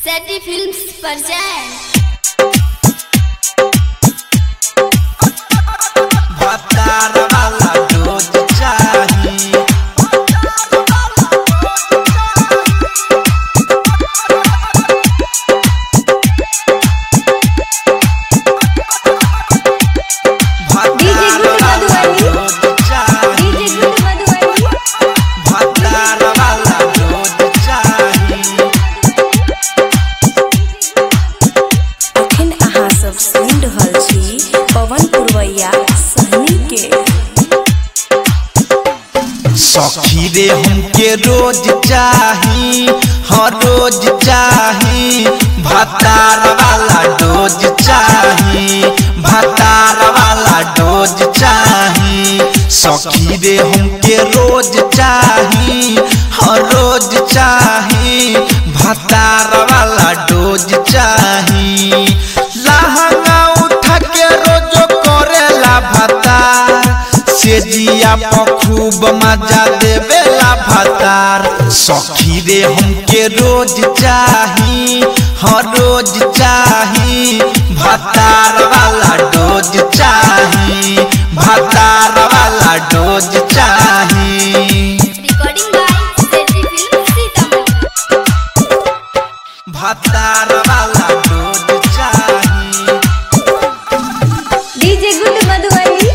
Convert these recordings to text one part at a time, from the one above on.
सेटी films present भतार वाला डोज चाही सखी रे हमके रोज चाही हर रोज चाही भतार वाला डोज चाही भतार वाला डोज चाही सखी रे हमके रोज चाही हर रोज चाही भतार वाला डोज चाही लहंगा उठा के रोज करेला भतार से जिया खूब मजा देवेला भतार सखी रे हमके रोज चाही हर रोज चाही भतार वाला डोज चाही भतार वाला डोज चाही। Recording by Seti Films Sitamarhi. भतार वाला डोज चाही डीजे गुड मधुबनी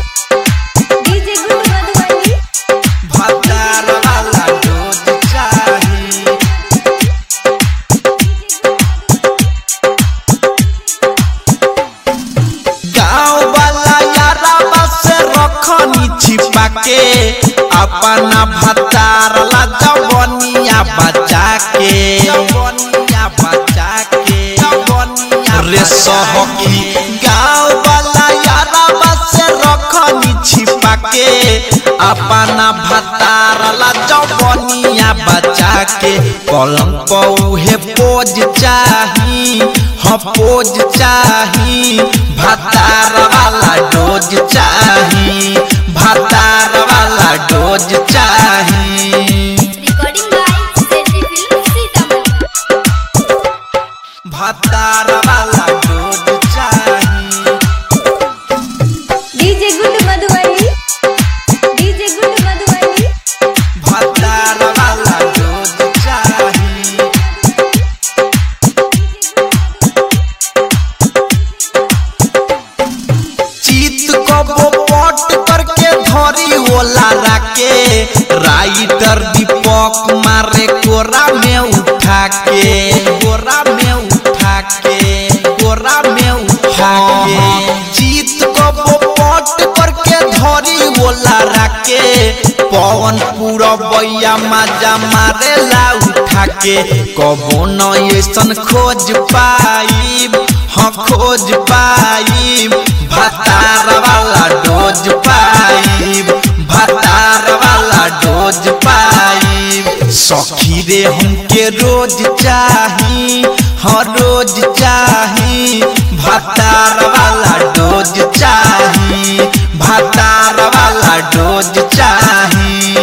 भतार वाला डोज चाही गाँव वाला यारा बस रखनी छिपा के अपना भतार ला जवनिया बचा के रे सहकी गाँव वाला यारा बस रखनी छिपा के अपना भतार ला जवनिया बचा के पलंग पौहे पोज चाही हाँ पोज चाही भतार वाला डोज चाही भतार वाला डोज चाही। Recording by Seti Films Sitamarhi. भतार वाला डोज चाही डीजे गुड मधुबनी भतार वाला डोज चाही चित कबो पट करके धरी ओला राके राइटर दीपक मारे कोरा में उठा के कोरा में उठा के कोरा में उठा के चित कबो पट करके धरी ओला राके पवन पूरा बैया मजा मारेला उठा के कबो न ऐसन खोज पाइब हाँ खोज पाइब भतार वाला डोज पाइब भतार वाला डोज पाइब सखी रे हमके रोज चाही हर रोज चाही भतार वाला डोज चाही भतार वाला डोज चाही।